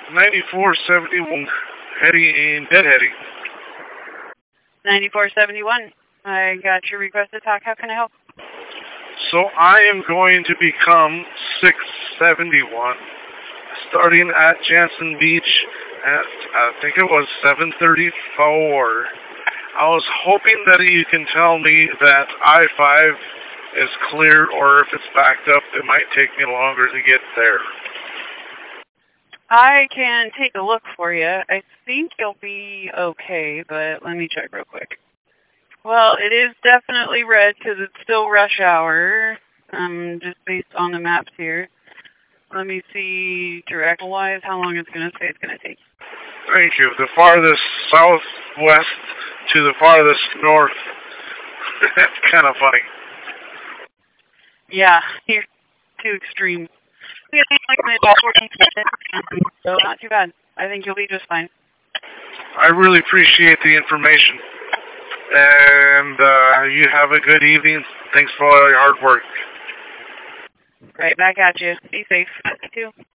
9471, Hetty in Deadheady. 9471. I got your request to talk. How can I help? So I am going to become 671, starting at Jansen Beach at, I think it was 7:34. I was hoping that you can tell me that I-5 is clear, or if it's backed up, it might take me longer to get there. I can take a look for you. I think you'll be okay, but let me check real quick. Well, it is definitely red because it's still rush hour, just based on the maps here. Let me see direction-wise how long it's going to say it's going to take. Thank you. The farthest southwest to the farthest north. That's kind of funny. Yeah, you're too extreme. So not too bad. I think you'll be just fine. I really appreciate the information. And you have a good evening. Thanks for all your hard work. Right back at you. Be safe. You too.